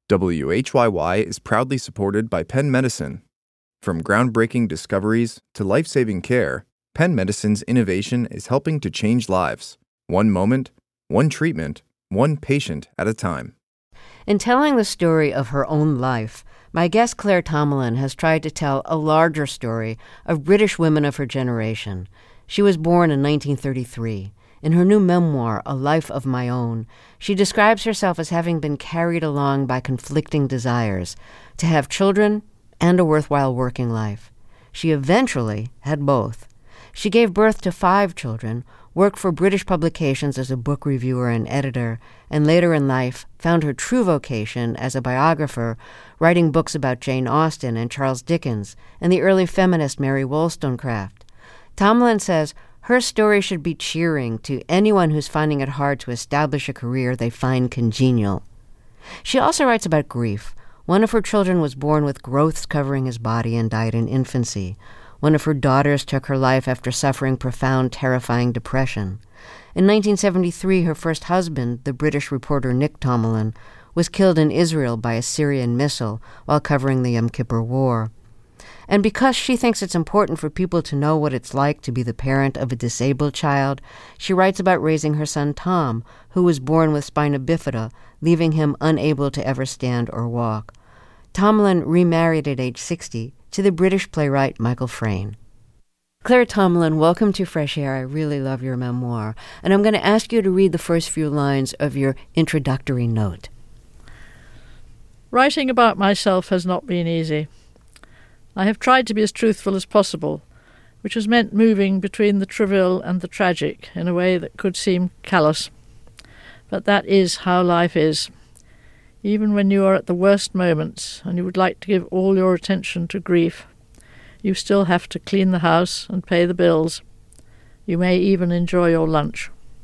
WHYY is proudly supported by Penn Medicine. From groundbreaking discoveries to life-saving care, Penn Medicine's innovation is helping to change lives. One moment, one treatment, one patient at a time. In telling the story of her own life, my guest Claire Tomalin has tried to tell a larger story of British women of her generation. She was born in 1933. In her new memoir, A Life of My Own, she describes herself as having been carried along by conflicting desires to have children and a worthwhile working life. She eventually had both. She gave birth to 5 children, worked for British publications as a book reviewer and editor, and later in life found her true vocation as a biographer, writing books about Jane Austen and Charles Dickens and the early feminist Mary Wollstonecraft. Tomalin says her story should be cheering to anyone who's finding it hard to establish a career they find congenial. She also writes about grief. One of her children was born with growths covering his body and died in infancy. One of her daughters took her life after suffering profound, terrifying depression. In 1973, her first husband, the British reporter Nick Tomalin, was killed in Israel by a Syrian missile while covering the Yom Kippur War. And because she thinks it's important for people to know what it's like to be the parent of a disabled child, she writes about raising her son Tom, who was born with spina bifida, leaving him unable to ever stand or walk. Tomalin remarried at age 60 to the British playwright Michael Frayn. Claire Tomalin, welcome to Fresh Air. I really love your memoir. And I'm going to ask you to read the first few lines of your introductory note. Writing about myself has not been easy. I have tried to be as truthful as possible, which has meant moving between the trivial and the tragic in a way that could seem callous. But that is how life is. Even when you are at the worst moments and you would like to give all your attention to grief, you still have to clean the house and pay the bills. You may even enjoy your lunch.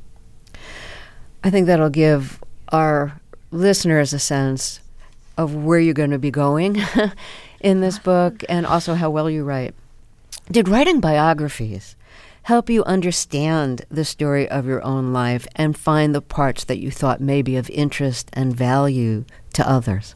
I think that'll give our listeners a sense of where you're going to be going in this book and also how well you write. Did writing biographies help you understand the story of your own life and find the parts that you thought may be of interest and value to others?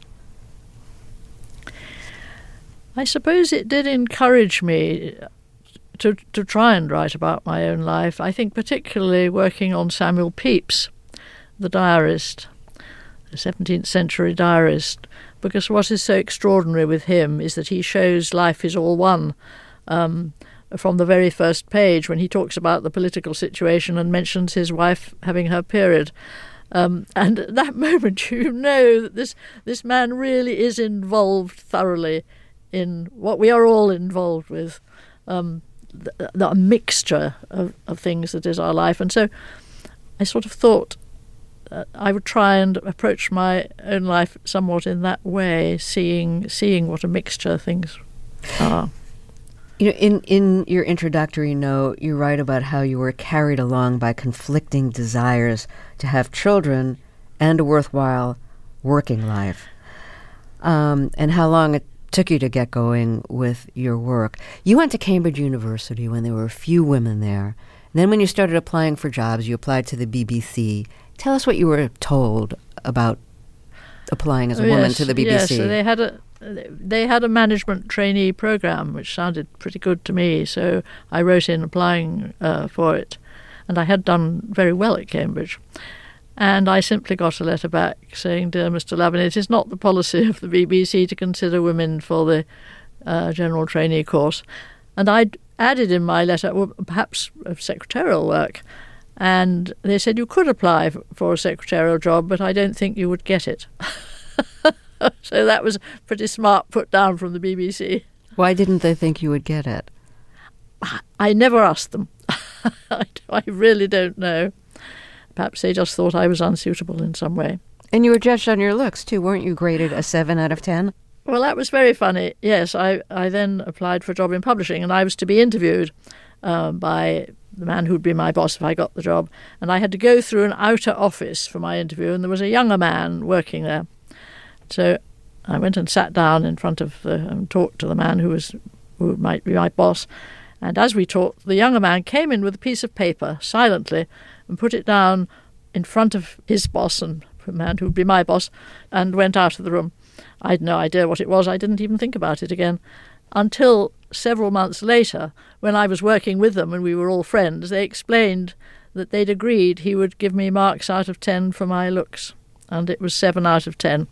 I suppose it did encourage me to try and write about my own life. I think particularly working on Samuel Pepys, the diarist, the 17th century diarist, because what is so extraordinary with him is that he shows life is all one. From the very first page when he talks about the political situation and mentions his wife having her period. And at that moment you know that this man really is involved thoroughly in what we are all involved with, the mixture of things that is our life. And so I sort of thought I would try and approach my own life somewhat in that way, seeing what a mixture things are. You know, in your introductory note, you write about how you were carried along by conflicting desires to have children and a worthwhile working life, and how long it took you to get going with your work. You went to Cambridge University when there were a few women there. And then when you started applying for jobs, you applied to the BBC. Tell us what you were told about applying as a woman to the BBC. Yes, so they had a management trainee program, which sounded pretty good to me. So I wrote in applying for it, and I had done very well at Cambridge. And I simply got a letter back saying, "Dear Mr. Lavin, it is not the policy of the BBC to consider women for the general trainee course." And I'd added in my letter, well, perhaps secretarial work. And they said, "You could apply for a secretarial job, but I don't think you would get it." So that was pretty smart put down from the BBC. Why didn't they think you would get it? I never asked them. I really don't know. Perhaps they just thought I was unsuitable in some way. And you were judged on your looks, too. Weren't you graded a 7 out of 10? Well, that was very funny. Yes, I then applied for a job in publishing, and I was to be interviewed by the man who'd be my boss if I got the job. And I had to go through an outer office for my interview, and there was a younger man working there. So I went and sat down in front of and talked to the man who might be my boss. And as we talked, the younger man came in with a piece of paper silently and put it down in front of his boss and the man who would be my boss, and went out of the room. I had no idea what it was. I didn't even think about it again. Until several months later, when I was working with them and we were all friends, they explained that they'd agreed he would give me marks out of 10 for my looks. And it was 7 out of 10.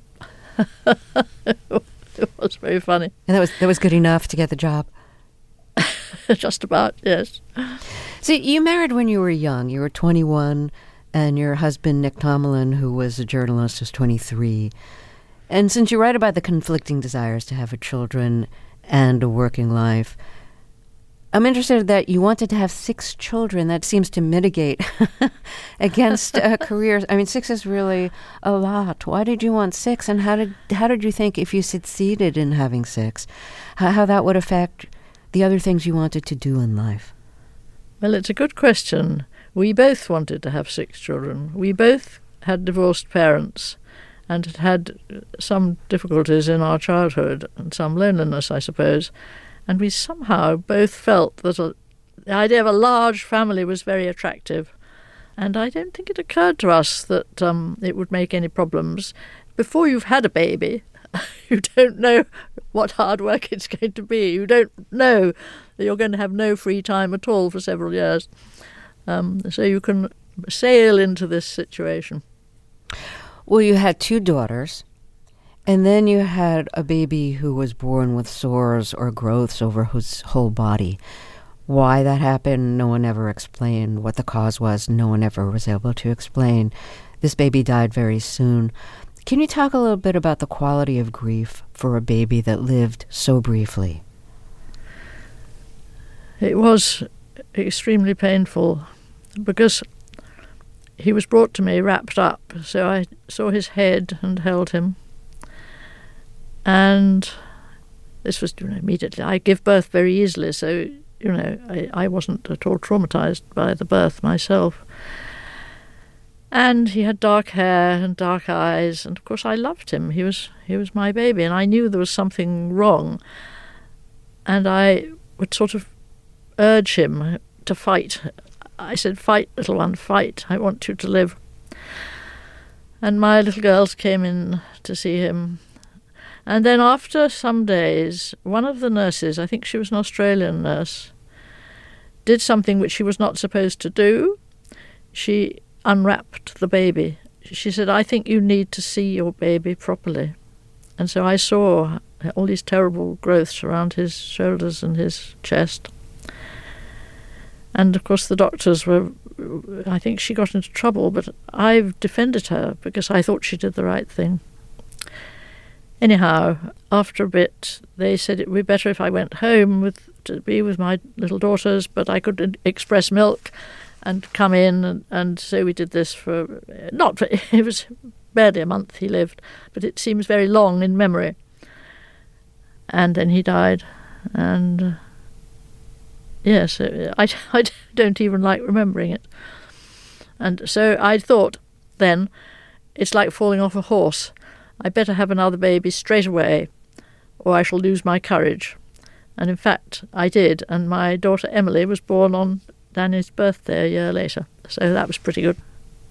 It was very funny. And that was good enough to get the job? Just about, yes. So you married when you were young. You were 21, and your husband, Nick Tomlin, who was a journalist, was 23. And since you write about the conflicting desires to have children and a working life, I'm interested that you wanted to have 6 children. That seems to mitigate against careers. I mean, 6 is really a lot. Why did you want 6? And how did you think, if you succeeded in having 6, how that would affect the other things you wanted to do in life? Well, it's a good question. We both wanted to have 6 children. We both had divorced parents and had some difficulties in our childhood and some loneliness, I suppose. And we somehow both felt that the idea of a large family was very attractive. And I don't think it occurred to us that it would make any problems. Before you've had a baby, you don't know what hard work it's going to be. You don't know that you're going to have no free time at all for several years. So you can sail into this situation. Well, you had 2 daughters. And then you had a baby who was born with sores or growths over his whole body. Why that happened, no one ever explained. What the cause was, no one ever was able to explain. This baby died very soon. Can you talk a little bit about the quality of grief for a baby that lived so briefly? It was extremely painful because he was brought to me wrapped up. So I saw his head and held him. And this was immediately. I give birth very easily, so I wasn't at all traumatized by the birth myself. And he had dark hair and dark eyes, and of course I loved him. He was my baby, and I knew there was something wrong. And I would sort of urge him to fight. I said, "Fight, little one, fight. I want you to live." And my little girls came in to see him. And then after some days, one of the nurses, I think she was an Australian nurse, did something which she was not supposed to do. She unwrapped the baby. She said, "I think you need to see your baby properly." And so I saw all these terrible growths around his shoulders and his chest. And of course the doctors were, I think she got into trouble, but I've defended her because I thought she did the right thing. Anyhow, after a bit, they said it would be better if I went home to be with my little daughters, but I could express milk and come in, and so we did this it was barely a month he lived, but it seems very long in memory. And then he died, and yes, I don't even like remembering it. And so I thought then, it's like falling off a horse. I better have another baby straight away, or I shall lose my courage. And in fact, I did, and my daughter Emily was born on Danny's birthday a year later. So that was pretty good.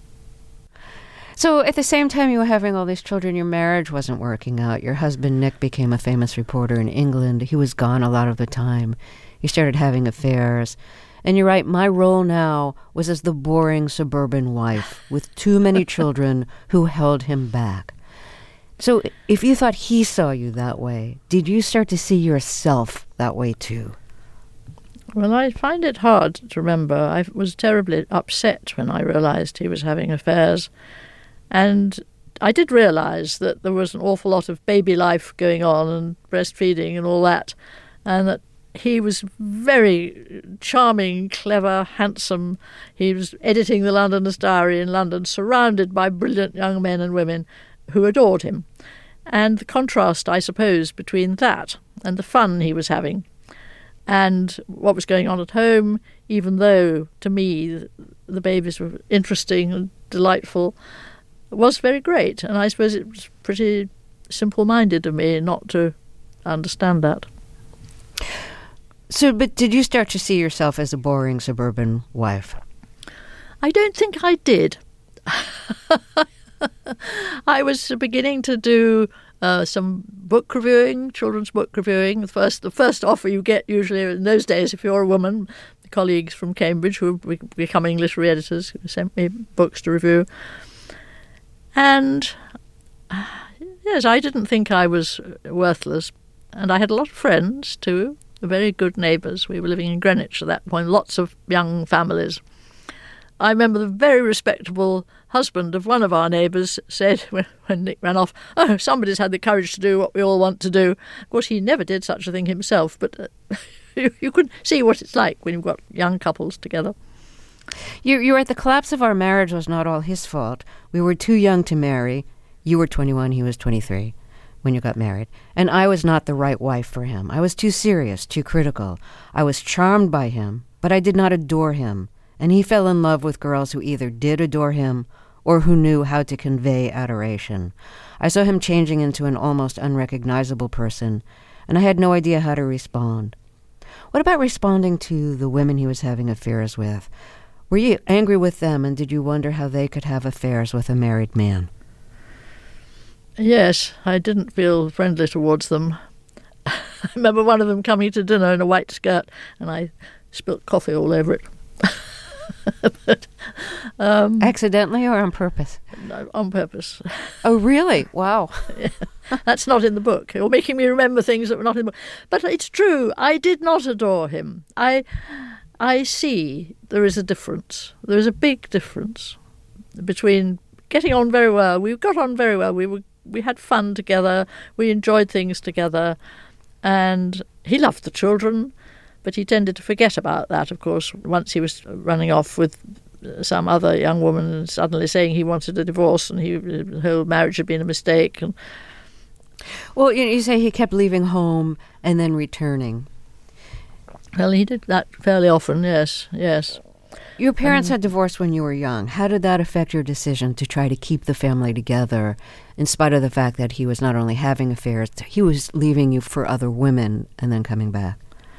So at the same time you were having all these children, your marriage wasn't working out. Your husband, Nick, became a famous reporter in England. He was gone a lot of the time. You started having affairs. And you're right, my role now was as the boring suburban wife with too many children who held him back. So if you thought he saw you that way, did you start to see yourself that way too? Well, I find it hard to remember. I was terribly upset when I realized he was having affairs. And I did realize that there was an awful lot of baby life going on and breastfeeding and all that, and that he was very charming, clever, handsome. He was editing the Londoners' Diary in London, surrounded by brilliant young men and women who adored him. And the contrast, I suppose, between that and the fun he was having and what was going on at home, even though, to me, the babies were interesting and delightful, was very great. And I suppose it was pretty simple-minded of me not to understand that. So, but did you start to see yourself as a boring suburban wife? I don't think I did. I was beginning to do some book reviewing, children's book reviewing. The first offer you get usually in those days, if you're a woman, the colleagues from Cambridge who have become English literary editors sent me books to review. And yes, I didn't think I was worthless. And I had a lot of friends too, very good neighbours. We were living in Greenwich at that point, lots of young families. I remember the very respectable husband of one of our neighbours said, when Nick ran off, "Oh, somebody's had the courage to do what we all want to do." Of course, he never did such a thing himself, but you could see what it's like when you've got young couples together. You were at the collapse of our marriage was not all his fault. We were too young to marry. You were 21, he was 23 when you got married. And I was not the right wife for him. I was too serious, too critical. I was charmed by him, but I did not adore him. And he fell in love with girls who either did adore him or who knew how to convey adoration. I saw him changing into an almost unrecognizable person, and I had no idea how to respond. What about responding to the women he was having affairs with? Were you angry with them, and did you wonder how they could have affairs with a married man? Yes, I didn't feel friendly towards them. I remember one of them coming to dinner in a white skirt, and I spilt coffee all over it. But, accidentally or on purpose? No, on purpose. Oh, really? Wow. Yeah. That's not in the book. You're making me remember things that were not in the book. But it's true. I did not adore him. I see there is a difference. There is a big difference between getting on very well. We got on very well. We had fun together. We enjoyed things together. And he loved the children. But he tended to forget about that, of course, once he was running off with some other young woman and suddenly saying he wanted a divorce and the whole marriage had been a mistake. And well, you say he kept leaving home and then returning. Well, he did that fairly often, yes. Your parents had divorced when you were young. How did that affect your decision to try to keep the family together in spite of the fact that he was not only having affairs, he was leaving you for other women and then coming back?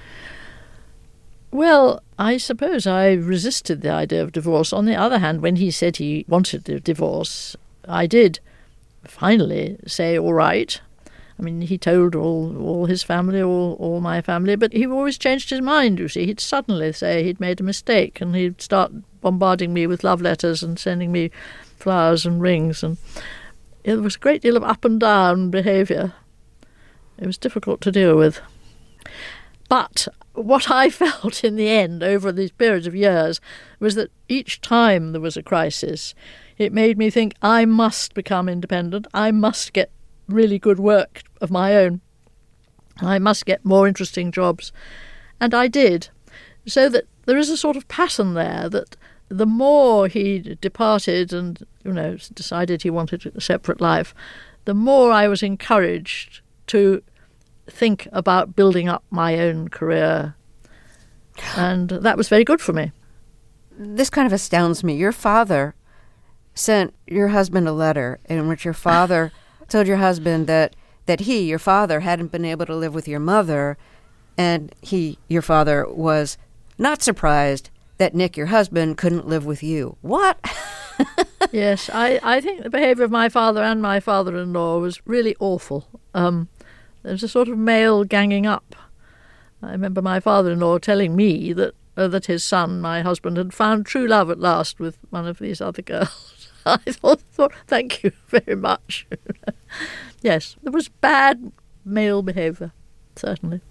Well, I suppose I resisted the idea of divorce. On the other hand, when he said he wanted a divorce, I did finally say, all right. I mean, he told all his family, all my family, but he always changed his mind, you see. He'd suddenly say he'd made a mistake, and he'd start bombarding me with love letters and sending me flowers and rings. And there was a great deal of up and down behaviour. It was difficult to deal with. But what I felt in the end over these periods of years was that each time there was a crisis, it made me think I must become independent. I must get really good work of my own. I must get more interesting jobs. And I did. So that there is a sort of pattern there that the more he departed and, decided he wanted a separate life, the more I was encouraged to think about building up my own career. And that was very good for me. This kind of astounds me. Your father sent your husband a letter in which your father told your husband that he, your father, hadn't been able to live with your mother, and your father, was not surprised that Nick, your husband, couldn't live with you. What? Yes, I think the behaviour of my father and my father-in-law was really awful. There was a sort of male ganging up. I remember my father-in-law telling me that his son, my husband, had found true love at last with one of these other girls. I thought, thank you very much. Yes, there was bad male behaviour, certainly.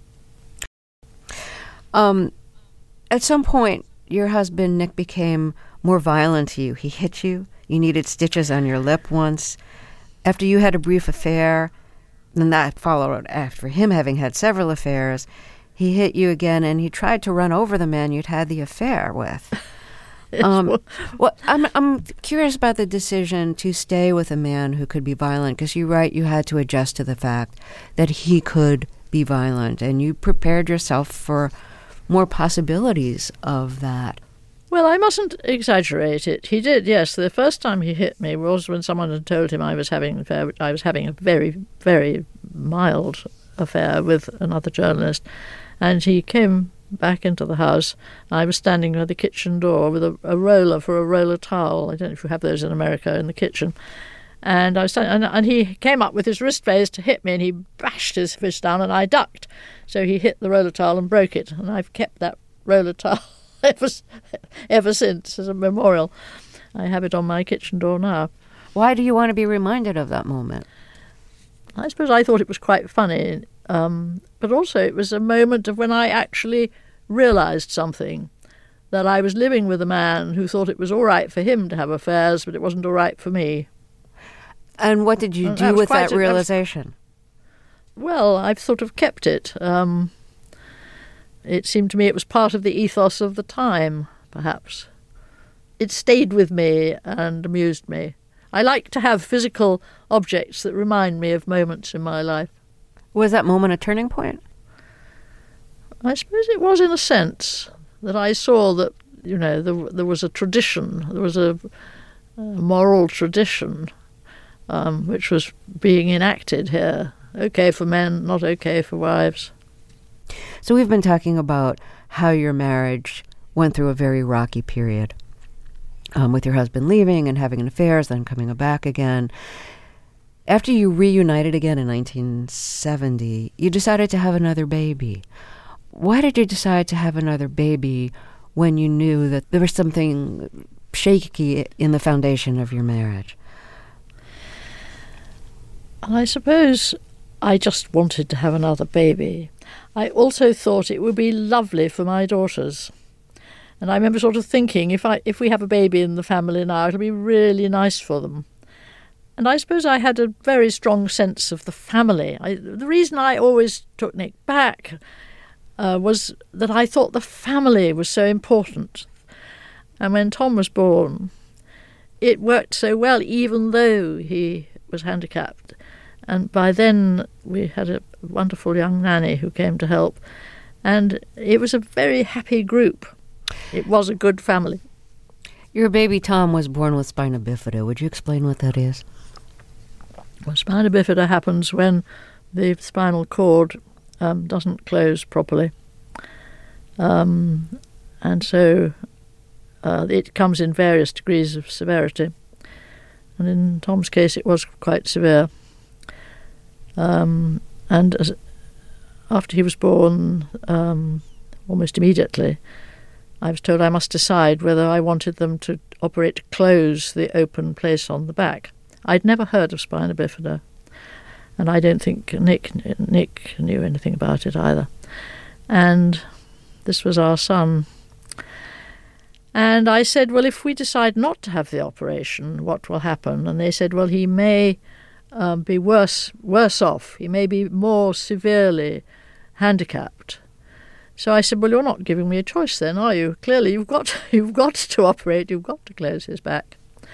At some point, your husband, Nick, became more violent to you. He hit you. You needed stitches on your lip once. After you had a brief affair, and that followed after him having had several affairs, he hit you again, and he tried to run over the man you'd had the affair with. Well, I'm curious about the decision to stay with a man who could be violent, because you write you had to adjust to the fact that he could be violent, and you prepared yourself for more possibilities of that. Well, I mustn't exaggerate it. He did, yes. The first time he hit me was when someone had told him I was having an affair. I was having a very, very mild affair with another journalist, and he came back into the house. I was standing by the kitchen door with a roller for a roller towel. I don't know if you have those in America in the kitchen. And I was and he came up with his wrist phase to hit me, and he bashed his fist down, and I ducked. So he hit the roller towel and broke it, and I've kept that roller towel ever since as a memorial. I have it on my kitchen door now. Why do you want to be reminded of that moment? I suppose I thought it was quite funny, but also it was a moment of when I actually realised something, that I was living with a man who thought it was all right for him to have affairs, but it wasn't all right for me. And what did you do with that realisation? Well, I've sort of kept it. It seemed to me it was part of the ethos of the time, perhaps. It stayed with me and amused me. I like to have physical objects that remind me of moments in my life. Was that moment a turning point? I suppose it was, in a sense, that I saw that, there was a tradition, there was a moral tradition which was being enacted here. Okay for men, not okay for wives. So we've been talking about how your marriage went through a very rocky period. With your husband leaving and having affairs, then coming back again. After you reunited again in 1970, you decided to have another baby. Why did you decide to have another baby when you knew that there was something shaky in the foundation of your marriage? I suppose I just wanted to have another baby. I also thought it would be lovely for my daughters. And I remember sort of thinking, if we have a baby in the family now, it'll be really nice for them. And I suppose I had a very strong sense of the family. The reason I always took Nick back was that I thought the family was so important. And when Tom was born, it worked so well, even though he was handicapped. And by then we had a wonderful young nanny who came to help. And it was a very happy group. It was a good family. Your baby Tom was born with spina bifida. Would you explain what that is? Well, spina bifida happens when the spinal cord doesn't close properly. And so it comes in various degrees of severity. And in Tom's case, it was quite severe. And after he was born, almost immediately, I was told I must decide whether I wanted them to operate to close the open place on the back. I'd never heard of spina bifida, and I don't think Nick knew anything about it either. And this was our son. And I said, well, if we decide not to have the operation, what will happen? And they said, well, he may be worse off. He may be more severely handicapped. So I said, well, you're not giving me a choice then, are you? Clearly, you've got to operate. You've got to close his back.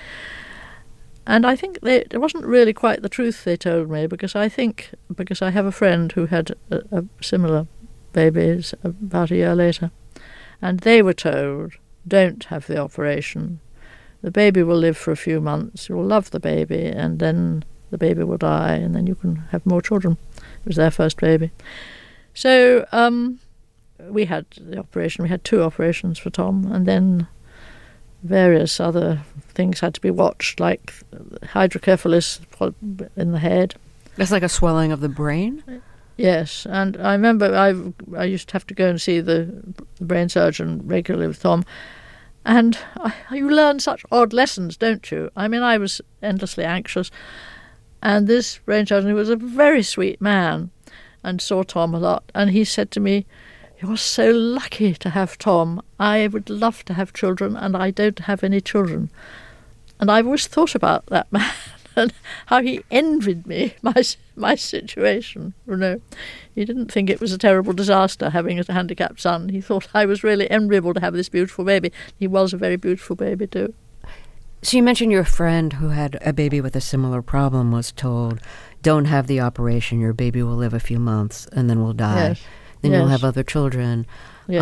And I think it wasn't really quite the truth they told me, because I have a friend who had a similar baby about a year later, and they were told, don't have the operation. The baby will live for a few months. You'll love the baby, and then the baby will die, and then you can have more children. It was their first baby. So we had the operation. We had 2 operations for Tom, and then various other things had to be watched, like hydrocephalus in the head. That's like a swelling of the brain? Yes, and I remember I used to have to go and see the brain surgeon regularly with Tom, and you learn such odd lessons, don't you? I mean, I was endlessly anxious, and this brain surgeon, who was a very sweet man and saw Tom a lot, and he said to me, "You're so lucky to have Tom. I would love to have children, and I don't have any children." And I've always thought about that man and how he envied me, my situation. He didn't think it was a terrible disaster having a handicapped son. He thought I was really enviable to have this beautiful baby. He was a very beautiful baby too. So you mentioned your friend who had a baby with a similar problem was told, don't have the operation, your baby will live a few months and then will die. Yes. Then Yes. you'll have other children. Yes.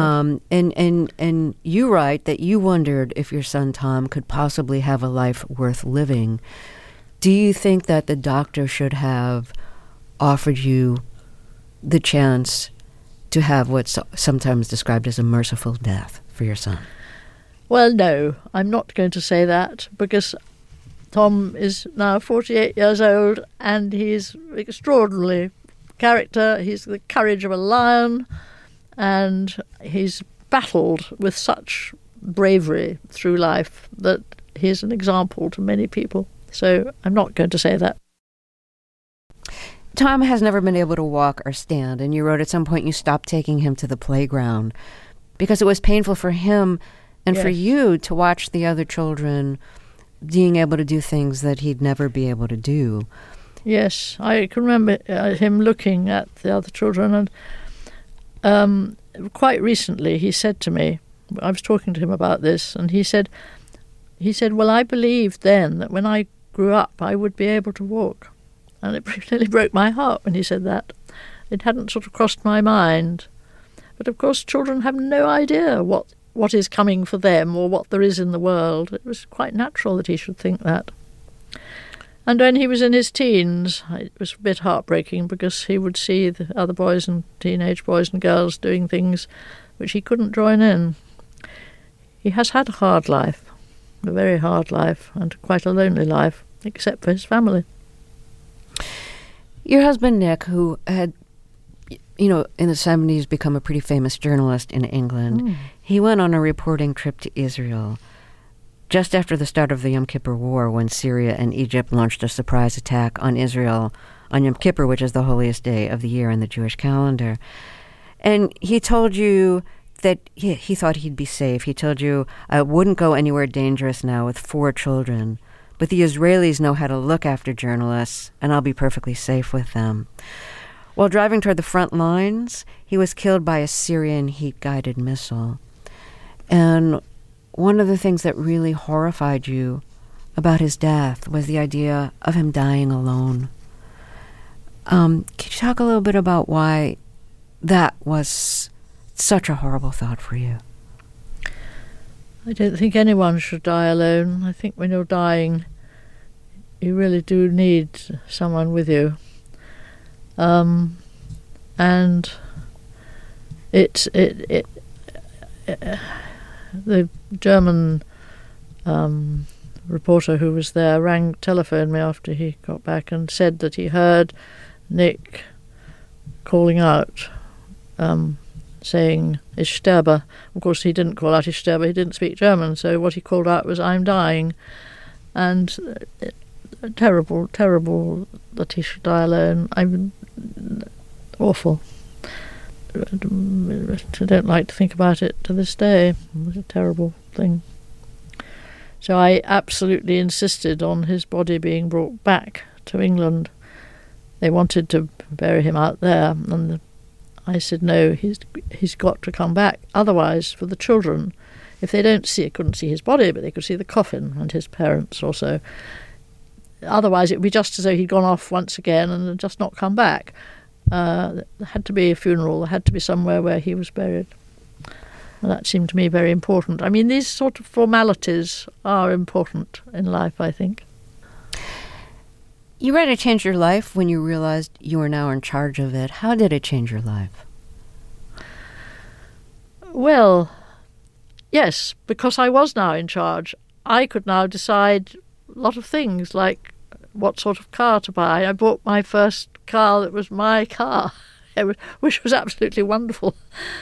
And you write that you wondered if your son Tom could possibly have a life worth living. Do you think that the doctor should have offered you the chance to have what's sometimes described as a merciful death for your son? Well, no, I'm not going to say that, because Tom is now 48 years old, and he's extraordinary character. He's the courage of a lion, and he's battled with such bravery through life that he's an example to many people. So I'm not going to say that. Tom has never been able to walk or stand, and you wrote at some point you stopped taking him to the playground because it was painful for him and for you to watch the other children being able to do things that he'd never be able to do. Yes, I can remember him looking at the other children, and quite recently he said to me, I was talking to him about this, and he said, well, I believed then that when I grew up I would be able to walk. And it really broke my heart when he said that. It hadn't sort of crossed my mind. But of course children have no idea what is coming for them or what there is in the world. It was quite natural that he should think that. And when he was in his teens, it was a bit heartbreaking because he would see the other boys and teenage boys and girls doing things which he couldn't join in. He has had a hard life, a very hard life, and quite a lonely life, except for his family. Your husband, Nick, who had, in the 70s become a pretty famous journalist in England, he went on a reporting trip to Israel just after the start of the Yom Kippur War, when Syria and Egypt launched a surprise attack on Israel on Yom Kippur, which is the holiest day of the year in the Jewish calendar. And he told you that he thought he'd be safe. He told you, I wouldn't go anywhere dangerous now with 4 children. But the Israelis know how to look after journalists, and I'll be perfectly safe with them. While driving toward the front lines, he was killed by a Syrian heat-guided missile. And one of the things that really horrified you about his death was the idea of him dying alone. Can you talk a little bit about why that was such a horrible thought for you? I don't think anyone should die alone. I think when you're dying, you really do need someone with you. And the German reporter who was there telephoned me after he got back and said that he heard Nick calling out, saying, "Ich sterbe." Of course, he didn't call out "Ich sterbe," he didn't speak German, so what he called out was, "I'm dying." And terrible, terrible that he should die alone. Awful. I don't like to think about it to this day. It was a terrible thing. So I absolutely insisted on his body being brought back to England. They wanted to bury him out there, and I said, no, he's got to come back. Otherwise, for the children, if they couldn't see his body, but they could see the coffin and his parents also. Otherwise, it would be just as though he'd gone off once again and just not come back. There had to be a funeral. There had to be somewhere where he was buried. And that seemed to me very important. I mean, these sort of formalities are important in life, I think. You read it changed your life when you realized you were now in charge of it. How did it change your life? Well, yes, because I was now in charge. I could now decide a lot of things, like what sort of car to buy. I bought my first car that was my car, which was absolutely wonderful.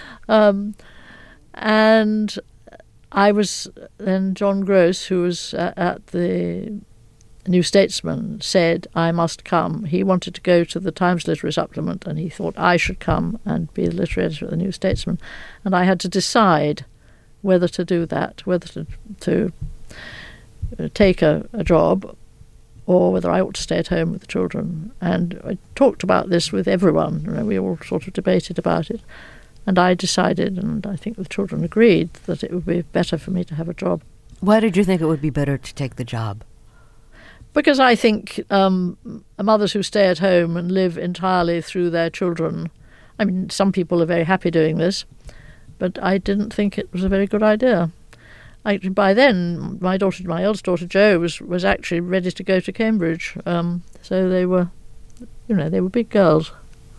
And I was then, John Gross, who was at the New Statesman, said I must come. He wanted to go to the Times Literary Supplement, and he thought I should come and be the literary editor at the New Statesman. And I had to decide whether to do that, whether to take a job, or whether I ought to stay at home with the children. And I talked about this with everyone. We all sort of debated about it. And I decided, and I think the children agreed, that it would be better for me to have a job. Why did you think it would be better to take the job? Because I think mothers who stay at home and live entirely through their children, I mean, some people are very happy doing this, but I didn't think it was a very good idea. By then, my eldest daughter Jo was actually ready to go to Cambridge, so they were big girls.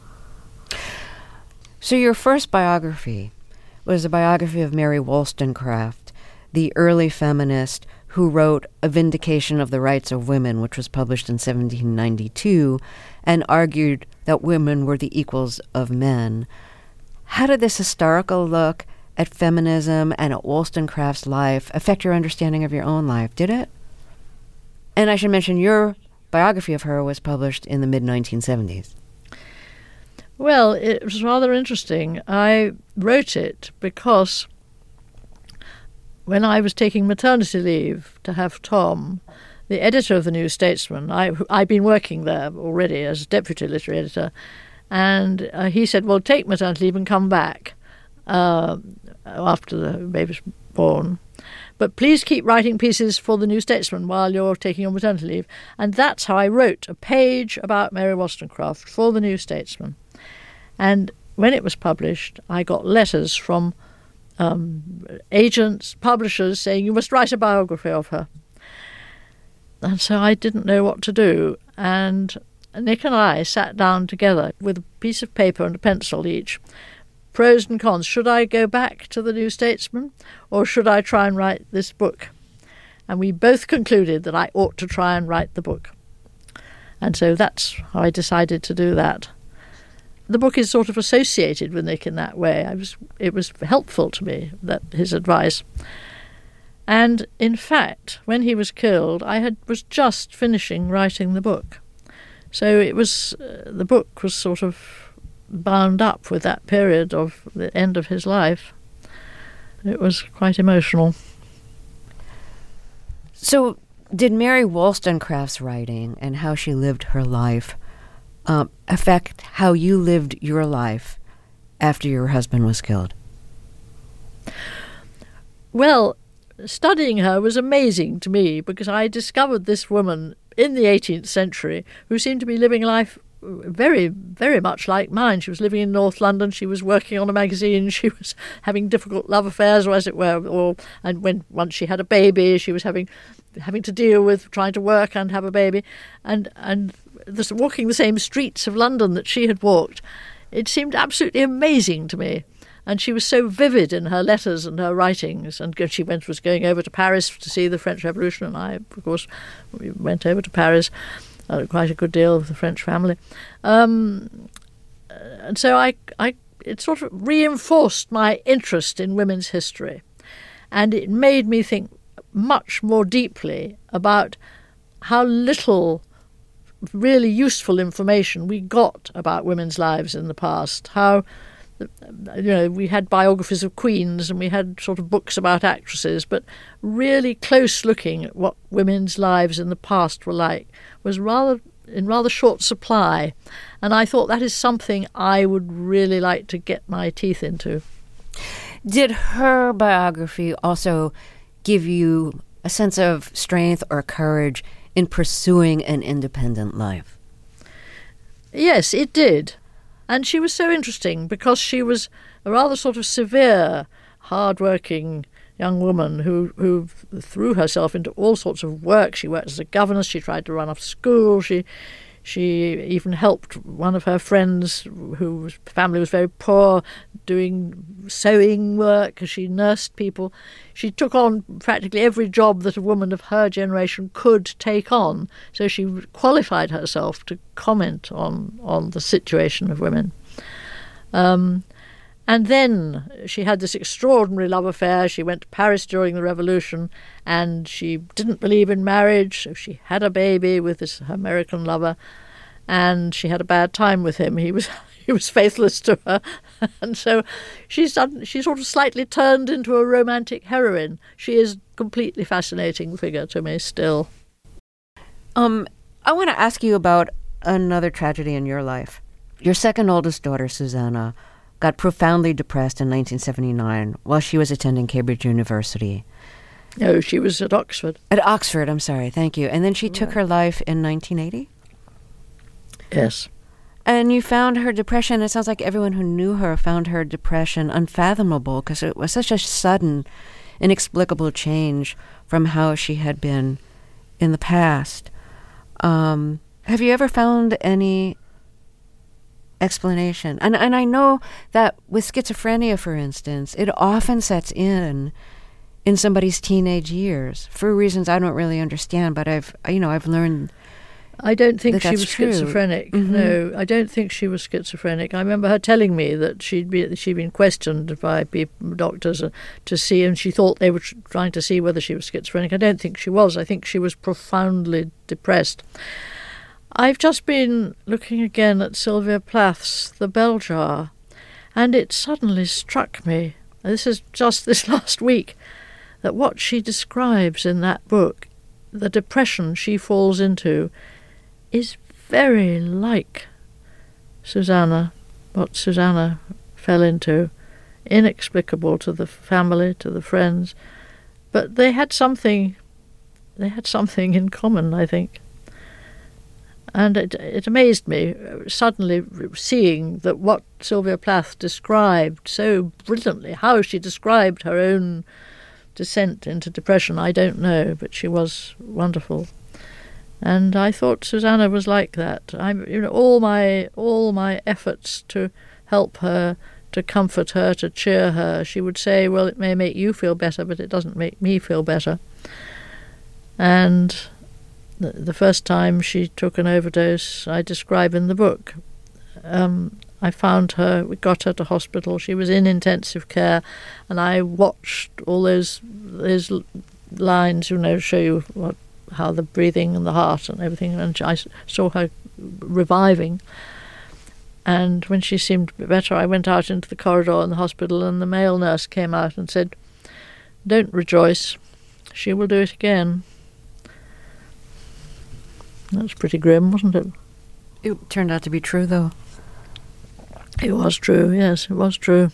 So your first biography was a biography of Mary Wollstonecraft, the early feminist who wrote A Vindication of the Rights of Women, which was published in 1792, and argued that women were the equals of men. How did this historical look at feminism and at Wollstonecraft's life affect your understanding of your own life? Did it? And I should mention your biography of her was published in the mid-1970s. Well, it was rather interesting. I wrote it because when I was taking maternity leave to have Tom, the editor of the New Statesman, I'd been working there already as deputy literary editor, and he said, well, take maternity leave and come back after the baby's born. But please keep writing pieces for the New Statesman while you're taking your maternity leave. And that's how I wrote a page about Mary Wollstonecraft for the New Statesman. And when it was published, I got letters from agents, publishers saying, you must write a biography of her. And so I didn't know what to do. And Nick and I sat down together with a piece of paper and a pencil each. Pros and cons. Should I go back to the New Statesman or should I try and write this book? And we both concluded that I ought to try and write the book. And so that's how I decided to do that. The book is sort of associated with Nick in that way. It was helpful to me, that his advice. And in fact, when he was killed, was just finishing writing the book. So it was the book was sort of bound up with that period of the end of his life. It was quite emotional. So did Mary Wollstonecraft's writing and how she lived her life affect how you lived your life after your husband was killed? Well, studying her was amazing to me because I discovered this woman in the 18th century who seemed to be living life very, very much like mine. She was living in North London. She was working on a magazine. She was having difficult love affairs, or as it were. And once she had a baby, she was having to deal with trying to work and have a baby, and walking the same streets of London that she had walked. It seemed absolutely amazing to me. And she was so vivid in her letters and her writings. And she was going over to Paris to see the French Revolution, and I, of course, we went over to Paris. Quite a good deal of the French family. And so it sort of reinforced my interest in women's history. And it made me think much more deeply about how little really useful information we got about women's lives in the past. How, we had biographies of queens and we had sort of books about actresses, but really close looking at what women's lives in the past were like was in rather short supply. And I thought that is something I would really like to get my teeth into. Did her biography also give you a sense of strength or courage in pursuing an independent life? Yes, it did. And she was so interesting because she was a rather sort of severe, hard-working young woman who threw herself into all sorts of work. She worked as a governess. She tried to run a school. She even helped one of her friends whose family was very poor doing sewing work as she nursed people. She took on practically every job that a woman of her generation could take on. So she qualified herself to comment on the situation of women. And then she had this extraordinary love affair. She went to Paris during the Revolution, and she didn't believe in marriage, so she had a baby with this American lover, and she had a bad time with him. He was faithless to her, and so she sort of slightly turned into a romantic heroine. She is a completely fascinating figure to me still. I want to ask you about another tragedy in your life. Your second oldest daughter, Susanna, got profoundly depressed in 1979 while she was attending Cambridge University. No, she was at Oxford. At Oxford, I'm sorry, thank you. And then she took her life in 1980? Yes. And you found her depression, it sounds like everyone who knew her found her depression unfathomable because it was such a sudden, inexplicable change from how she had been in the past. Have you ever found any explanation? And I know that with schizophrenia, for instance, it often sets in in somebody's teenage years for reasons I don't really understand, but I've learned. I don't think she that's was true. schizophrenic. Mhm. No, I don't think she was schizophrenic. I remember her telling me that she'd been questioned by doctors to see, and she thought they were trying to see whether she was schizophrenic. I don't think she was. I think she was profoundly depressed. I've just been looking again at Sylvia Plath's The Bell Jar, and it suddenly struck me, this is just this last week, that what she describes in that book, the depression she falls into, is very like Susanna, what Susanna fell into, inexplicable to the family, to the friends, but they had something in common, I think. And it amazed me suddenly seeing that what Sylvia Plath described so brilliantly, how she described her own descent into depression, I don't know, but she was wonderful. And I thought Susanna was like that. All my efforts to help her, to comfort her, to cheer her, she would say, well, it may make you feel better, but it doesn't make me feel better. And the first time she took an overdose, I describe in the book. I found her, we got her to hospital, she was in intensive care, and I watched all those lines, show you how the breathing and the heart and everything, and I saw her reviving. And when she seemed better, I went out into the corridor in the hospital, and the male nurse came out and said, "Don't rejoice, she will do it again." That was pretty grim, wasn't it? It turned out to be true, though. It was true, yes, it was true.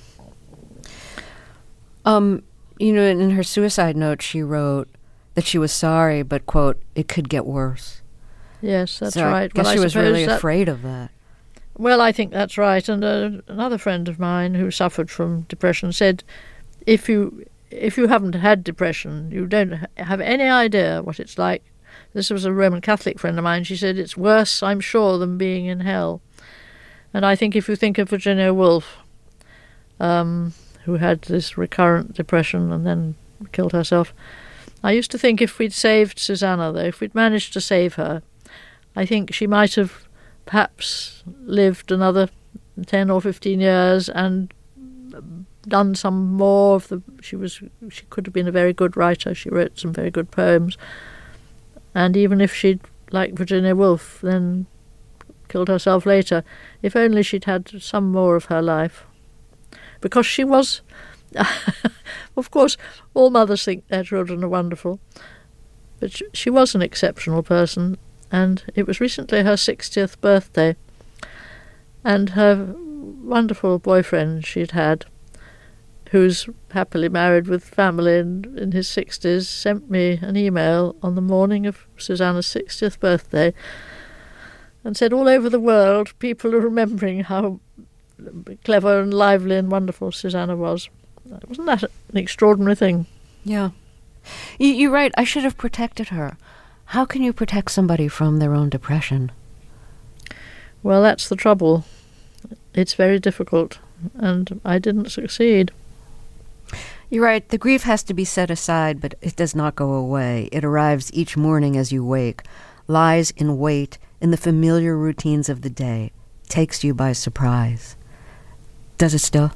In her suicide note, she wrote that she was sorry, but, quote, it could get worse. Yes, that's so right. I guess she was really afraid of that. Well, I think that's right. And another friend of mine who suffered from depression said, if you haven't had depression, you don't have any idea what it's like. This was a Roman Catholic friend of mine. She said, it's worse, I'm sure, than being in hell. And I think if you think of Virginia Woolf, who had this recurrent depression and then killed herself, I used to think if we'd saved Susanna, though, if we'd managed to save her, I think she might have perhaps lived another 10 or 15 years and done some more of the... She could have been a very good writer. She wrote some very good poems. And even if she'd, like Virginia Woolf, then killed herself later, if only she'd had some more of her life. Because she was... Of course, all mothers think their children are wonderful, but she was an exceptional person, and it was recently her 60th birthday, and her wonderful boyfriend she'd had, who's happily married with family and in his 60s, sent me an email on the morning of Susanna's 60th birthday and said all over the world people are remembering how clever and lively and wonderful Susanna was. Wasn't that an extraordinary thing? Yeah. You're right. I should have protected her. How can you protect somebody from their own depression? Well, that's the trouble. It's very difficult, and I didn't succeed. You're right. The grief has to be set aside, but it does not go away. It arrives each morning as you wake, lies in wait in the familiar routines of the day, takes you by surprise. Does it still?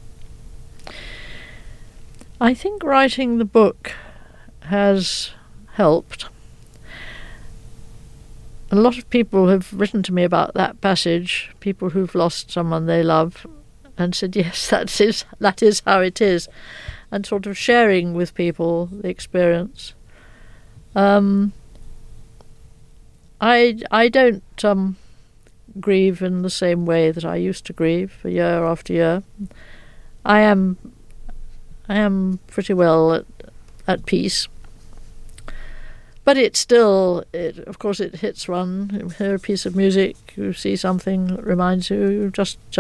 I think writing the book has helped. A lot of people have written to me about that passage, people who've lost someone they love, and said, yes, that is how it is, and sort of sharing with people the experience. I don't grieve in the same way that I used to grieve year after year. I am pretty well at peace. But it still, of course, it hits one. You hear a piece of music, you see something that reminds you,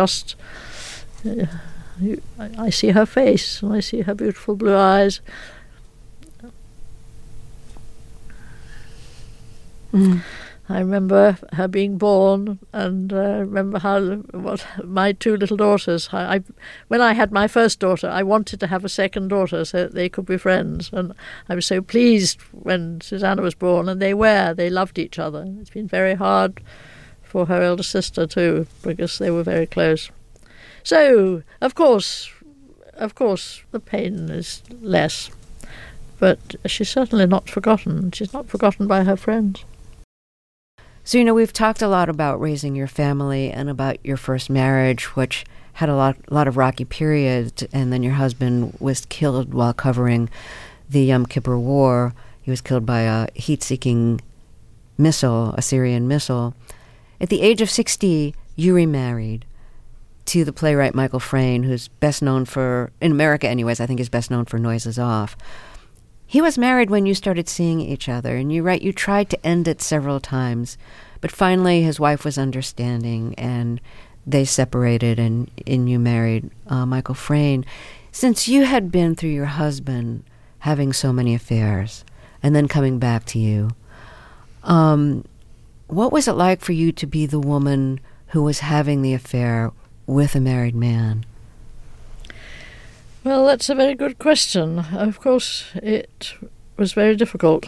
I see her face, and I see her beautiful blue eyes. I remember her being born, and remember what my two little daughters. When I had my first daughter, I wanted to have a second daughter so that they could be friends, and I was so pleased when Susanna was born, and they were. They loved each other. It's been very hard for her elder sister too, because they were very close. So, of course, the pain is less, but she's certainly not forgotten. She's not forgotten by her friends. So, we've talked a lot about raising your family and about your first marriage, which had a lot of rocky periods, and then your husband was killed while covering the Yom Kippur War. He was killed by a heat-seeking missile, a Syrian missile. At the age of 60, you remarried to the playwright Michael Frayn, who's best known for, in America anyways, I think is best known for Noises Off. He was married when you started seeing each other, and you write you tried to end it several times, but finally his wife was understanding, and they separated, and you married Michael Frayn. Since you had been through your husband having so many affairs, and then coming back to you, what was it like for you to be the woman who was having the affair with a married man? Well, that's a very good question. Of course, it was very difficult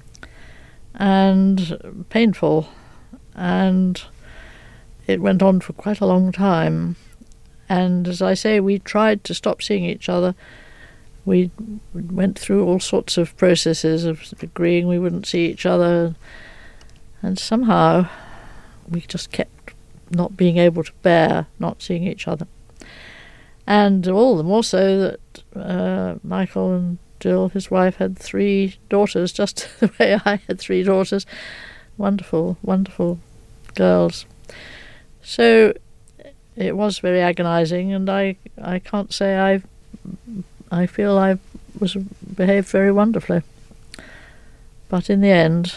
and painful, and it went on for quite a long time. And as I say, we tried to stop seeing each other. We went through all sorts of processes of agreeing we wouldn't see each other, and somehow we just kept not being able to bear not seeing each other. And all the more so that Michael and Jill, his wife, had 3 daughters, just the way I had 3 daughters. Wonderful, wonderful girls. So it was very agonizing, and I can't say I feel I was behaved very wonderfully. But in the end,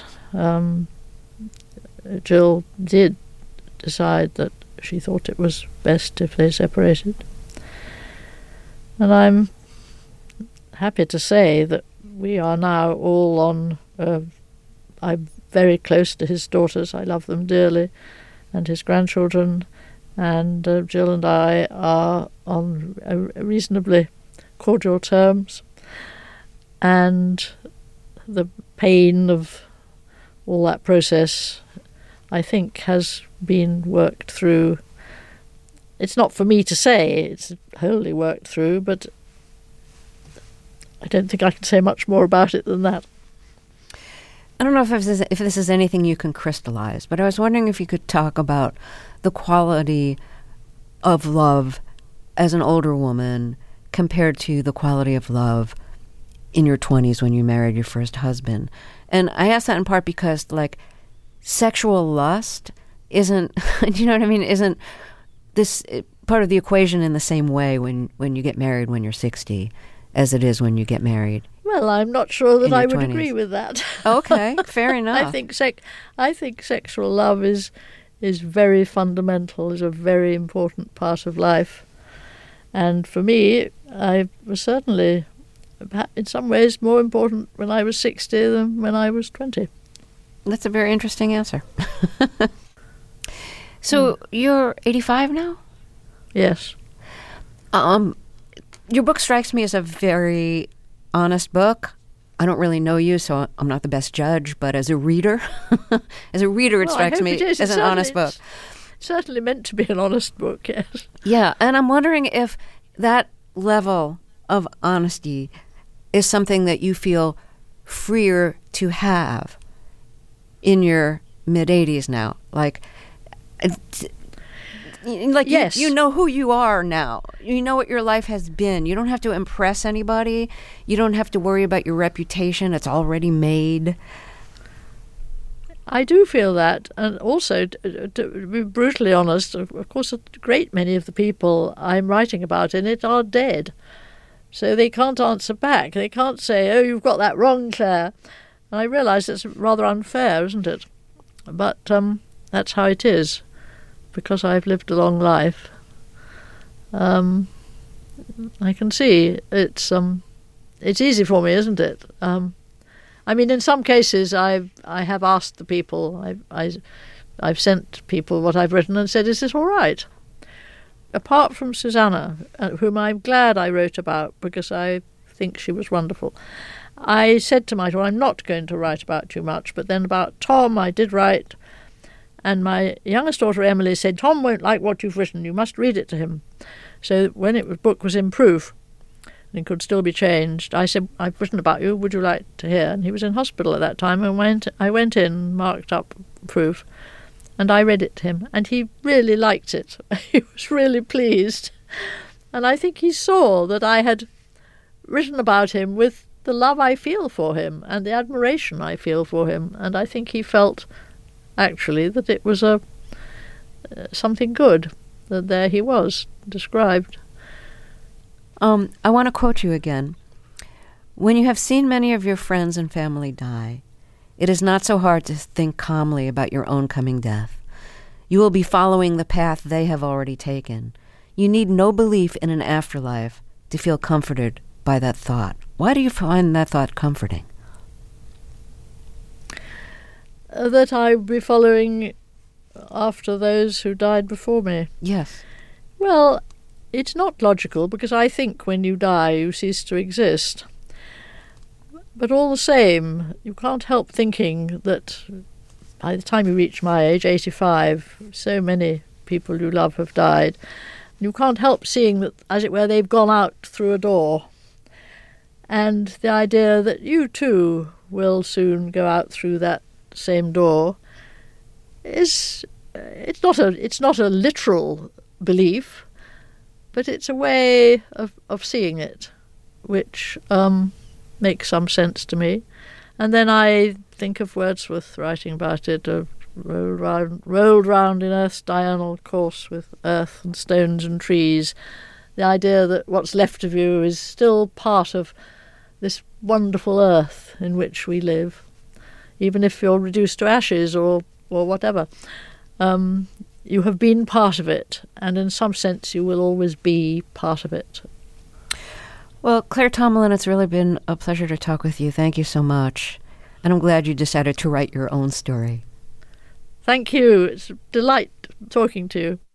Jill did decide that she thought it was best if they separated. And I'm happy to say that we are now all on... I'm very close to his daughters. I love them dearly, and his grandchildren. And Jill and I are on reasonably cordial terms. And the pain of all that process, I think, has been worked through. It's not for me to say it's wholly worked through, but I don't think I can say much more about it than that. I don't know if this is anything you can crystallize, but I was wondering if you could talk about the quality of love as an older woman compared to the quality of love in your 20s when you married your first husband. And I ask that in part because, sexual lust isn't, you know what I mean, isn't this part of the equation in the same way when you get married when you're 60 as it is when you get married. Well, I'm not sure that I would 20s. agree with that. Okay, fair enough. I think sexual love is very fundamental, is a very important part of life. And for me, I was certainly, in some ways, more important when I was 60 than when I was 20. That's a very interesting answer. So you're 85 now? Yes. Your book strikes me as a very honest book. I don't really know you, so I'm not the best judge, but as a reader, it strikes me as an honest book. It's certainly meant to be an honest book, yes. Yeah, and I'm wondering if that level of honesty is something that you feel freer to have in your mid-80s now. Yes. You know who you are now. You know what your life has been. You don't have to impress anybody. You don't have to worry about your reputation. It's already made. I do feel that. And also, to be brutally honest, of course, a great many of the people I'm writing about in it are dead. So they can't answer back. They can't say, "Oh, you've got that wrong, Claire." And I realise it's rather unfair, isn't it? But that's how it is. Because I've lived a long life, I can see it's easy for me, isn't it? I mean, in some cases, I have asked the people, I've sent people what I've written and said, is this all right? Apart from Susanna, whom I'm glad I wrote about because I think she was wonderful, I said to myself, I'm not going to write about too much, but then about Tom I did write, and my youngest daughter Emily said, Tom won't like what you've written, you must read it to him. So when the book was in proof, and it could still be changed, I said, I've written about you, would you like to hear? And he was in hospital at that time, and I went in, marked up proof, and I read it to him, and he really liked it. He was really pleased. And I think he saw that I had written about him with the love I feel for him and the admiration I feel for him, and I think he felt, actually, that it was something good, that there he was, described. I want to quote you again. When you have seen many of your friends and family die, it is not so hard to think calmly about your own coming death. You will be following the path they have already taken. You need no belief in an afterlife to feel comforted by that thought. Why do you find that thought comforting? That I would be following after those who died before me. Yes. Well, it's not logical, because I think when you die you cease to exist. But all the same, you can't help thinking that by the time you reach my age, 85, so many people you love have died. You can't help seeing that, as it were, they've gone out through a door. And the idea that you too will soon go out through that same door it's not a literal belief, but it's a way of seeing it, which makes some sense to me. And then I think of Wordsworth writing about it, rolled round in earth's diurnal course with earth and stones and trees. The idea that what's left of you is still part of this wonderful earth in which we live, even if you're reduced to ashes or whatever. You have been part of it, and in some sense you will always be part of it. Well, Claire Tomalin, it's really been a pleasure to talk with you. Thank you so much. And I'm glad you decided to write your own story. Thank you. It's a delight talking to you.